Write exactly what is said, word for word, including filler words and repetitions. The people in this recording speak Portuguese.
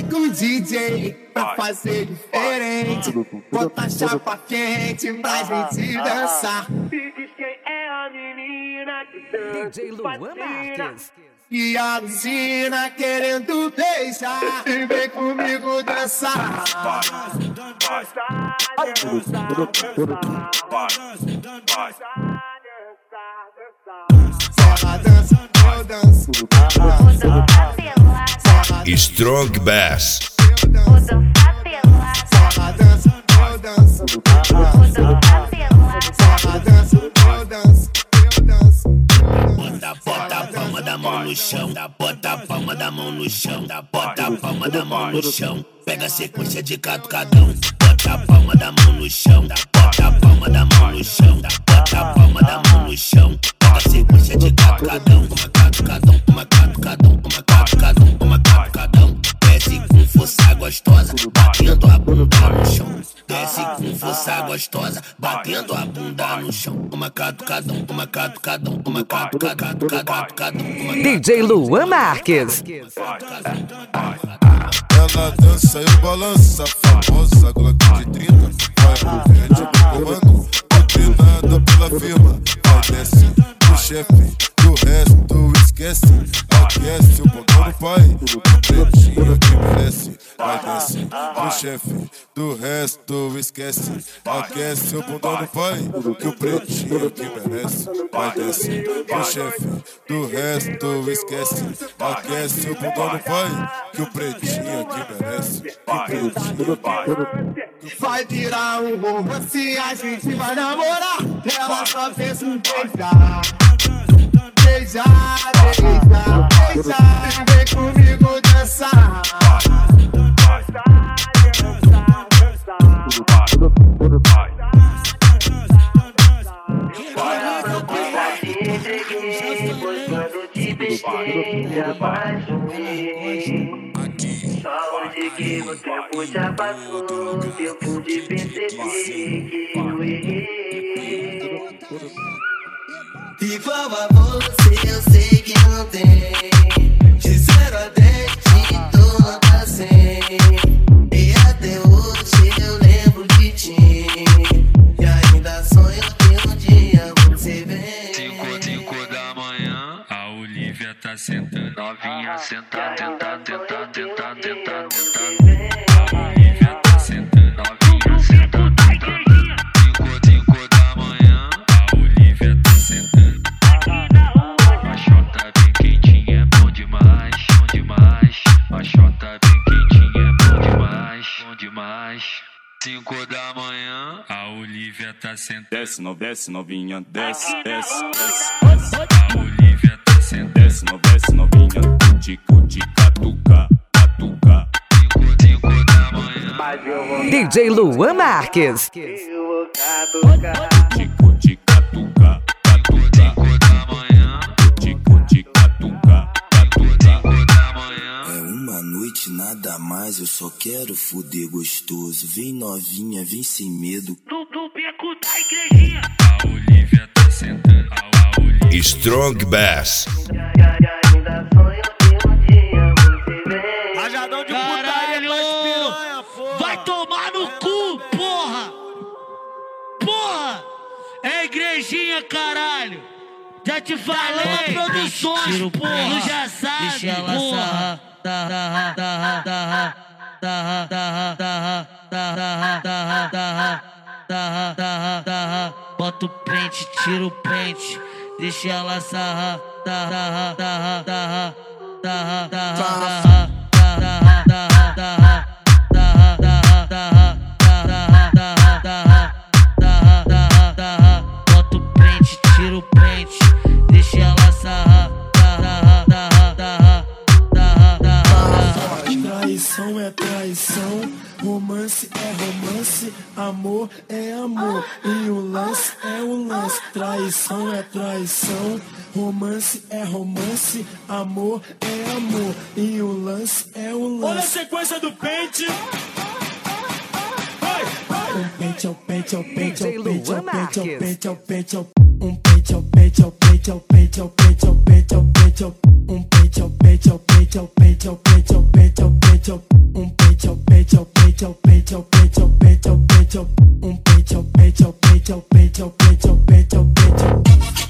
com o D J pra fazer diferente. Bota a chapa quente pra gente dançar. Me diz quem é a menina que dança. D J Luan Marques. E a Lucina querendo beijar. E vem comigo dançar. Ela dança, eu danço. Strong Bass. Ela dança, eu danço. Ela dança, eu danço. Eu danço. Bota, bota a palma da mão no chão, bota a palma da mão no chão, bota a palma da mão no chão. Pega a sequência de catucadão, bota a palma da mão no chão, bota a palma da mão no chão, bota a palma da mão no chão. Pega a sequência de catucadão, uma catucadão, uma catucadão, uma catucadão, uma catucadão. Desce com força gostosa, batendo a bunda no chão. Desce com força gostosa, batendo a bunda no chão. Uma catucadão, uma catucadão, uma catucadão, catucadão. D J Luan Marques. Ela dança e balança, famosa Glock de trinta. Vai pro verde pro comando, doutrinada pela firma. Vai desce pro chefe, do resto esquece. Aquece o botão do pai, o pretinho que merece. Vai desce pro chefe, do resto esquece. Aquece o bundão do pai, que o pretinho que merece. Vai desce pro chefe, do resto esquece. Aquece o bundão do pai, que o pretinho que merece. Que o pretinho que vai virar um romance, a gente vai namorar. Ela só fez um beijar. Beijar, beijar, beijar. E vem comigo dançar. Pois quando te beijei, me apaixonei. Só hoje que o tempo já passou, eu pude perceber que eu errei. Igual a você, eu sei que não tem. De zero a dez, te dou nota cem. E até hoje eu lembro de ti. E ainda sonho que um dia você vem. Cinco, cinco da manhã, a Olivia tá sentando. Novinha sentando, tentando, tentando, tentando, tentando, tentando. A Olivia tá sentando, novinha sentando, tentando. Cinco, cinco da manhã, a Olivia tá sentando. A xota bem quentinha, é bom demais, bom demais. A xota bem quentinha, é bom demais, bom demais. Cinco da manhã, a Olivia tá sentando. Desce, no, desce novinha, desce, desce, desce. A Olivia tá sentando. Desce, no, desce novinha, tico, tica, catuca, catuca. Cinco, cinco da manhã. D J Luan Marques. Eu vou catucar. Tico, tica, catuca, catuca. Cinco da manhã. Tico, tica, catuca, catuca. Cinco da manhã. É uma noite nada mais, eu só quero fuder gostoso. Vem novinha, vem sem medo. Do, do beco da igrejinha. A Olivia tá sentando. A, a Olivia. Strong Bass. Ainda sonho que um dia você vem. Rajadão de putaria pras piranha, porra. Vai tomar no cu, porra! Porra! É igrejinha, caralho! Já te falei! Produções, porra! Tu já sabe, deixa ela porra! Sarra, sarra, sarra, sarra, sarra, sarra, sarra, sarra, sarra, sarra, sarra, sarra. Bota o pente, tira o pente, deixa ela sarrar, sarra, sarra, sarra, sarra, sarra, sarra, sarra, sarra, sarra. Bota o pente, tira o pente, deixa ela sarrar. Traição é traição, romance é romance, amor é amor, e o lance é o lance. Traição é traição, romance é romance, amor é amor, e o lance é o lance. Olha a sequência do pente. Um pente, é o pente, é o pente, é o pente, é o Luan pente, é o Marques. pente, é o pente, é o um pente, é o pente, é o pente, é o pente, é o pente, é o pente, é o pente, é o um pente, é o pente, é o pente, é o pente, é o pente, é o pente, é o pente, é o Um peito ao peito ao peito ao peito ao peito ao peito ao peito. Um peito ao peito ao peito ao peito ao peito ao peito ao peito.